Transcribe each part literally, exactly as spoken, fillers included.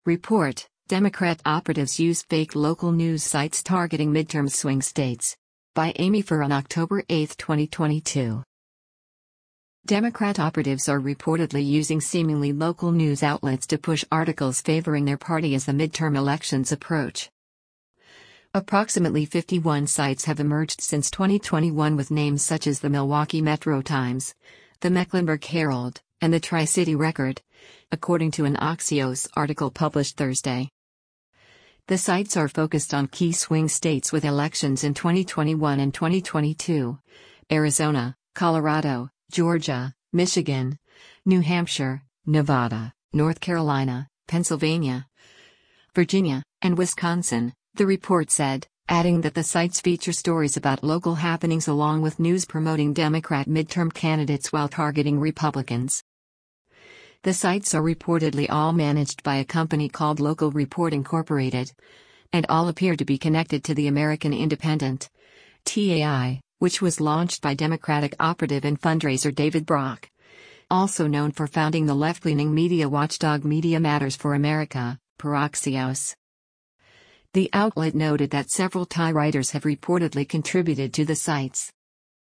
Report: Democrat operatives use fake local news sites targeting midterm swing states. By Amy Furr on October eighth, twenty twenty-two. Democrat operatives are reportedly using seemingly local news outlets to push articles favoring their party as the midterm elections approach. Approximately fifty-one sites have emerged since twenty twenty-one with names such as the Milwaukee Metro Times, the Mecklenburg Herald, and the Tri-City Record, according to an Axios article published Thursday. The sites are focused on key swing states with elections in twenty twenty-one and twenty twenty-two: Arizona, Colorado, Georgia, Michigan, New Hampshire, Nevada, North Carolina, Pennsylvania, Virginia, and Wisconsin, the report said, adding that the sites feature stories about local happenings along with news promoting Democrat midterm candidates while targeting Republicans. The sites are reportedly all managed by a company called Local Report Incorporated, and all appear to be connected to the American Independent, T A I, which was launched by Democratic operative and fundraiser David Brock, also known for founding the left-leaning media watchdog Media Matters for America, per Axios. The outlet noted that several Thai writers have reportedly contributed to the sites.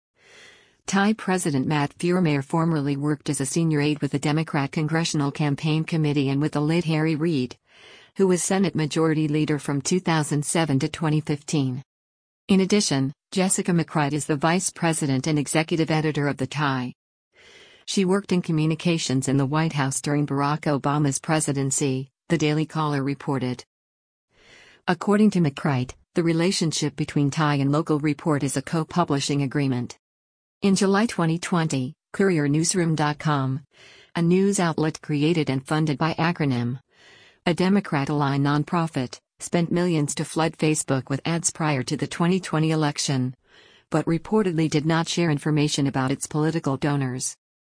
Thai President Matt Fuhrmair formerly worked as a senior aide with the Democrat Congressional Campaign Committee and with the late Harry Reid, who was Senate Majority Leader from two thousand seven to twenty fifteen. In addition, Jessica McCreight is the Vice President and Executive Editor of the Thai. She worked in communications in the White House during Barack Obama's presidency, the Daily Caller reported. According to McCreight, the relationship between Thai and Local Report is a co-publishing agreement. In July twenty twenty, Courier Newsroom dot com, a news outlet created and funded by Acronym, a Democrat-aligned nonprofit, spent millions to flood Facebook with ads prior to the twenty twenty election, but reportedly did not share information about its political donors.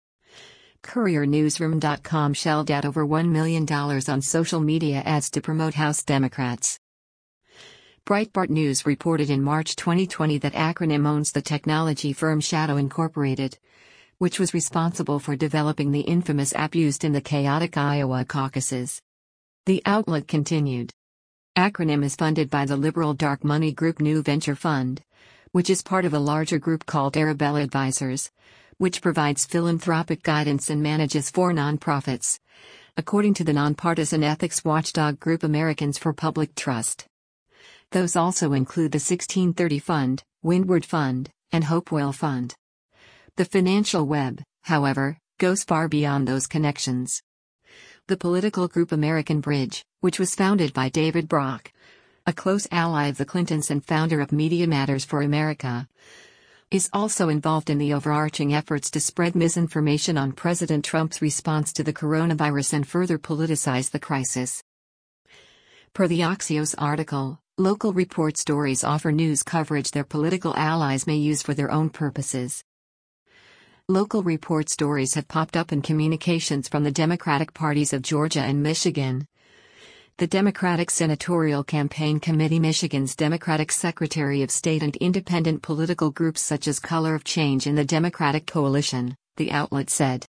Courier Newsroom dot com shelled out over one million dollars on social media ads to promote House Democrats. Breitbart News reported in March twenty twenty that Acronym owns the technology firm Shadow Incorporated, which was responsible for developing the infamous app used in the chaotic Iowa caucuses. The outlet continued. Acronym is funded by the liberal dark money group New Venture Fund, which is part of a larger group called Arabella Advisors, which provides philanthropic guidance and manages four nonprofits, according to the nonpartisan ethics watchdog group Americans for Public Trust. Those also include the sixteen thirty Fund, Windward Fund, and Hopewell Fund. The financial web, however, goes far beyond those connections. The political group American Bridge, which was founded by David Brock, a close ally of the Clintons and founder of Media Matters for America, is also involved in the overarching efforts to spread misinformation on President Trump's response to the coronavirus and further politicize the crisis. Per the Axios article, Local Report stories offer news coverage their political allies may use for their own purposes. Local Report stories have popped up in communications from the Democratic parties of Georgia and Michigan. The Democratic Senatorial Campaign Committee, Michigan's Democratic Secretary of State, and independent political groups such as Color of Change in the Democratic Coalition, the outlet said.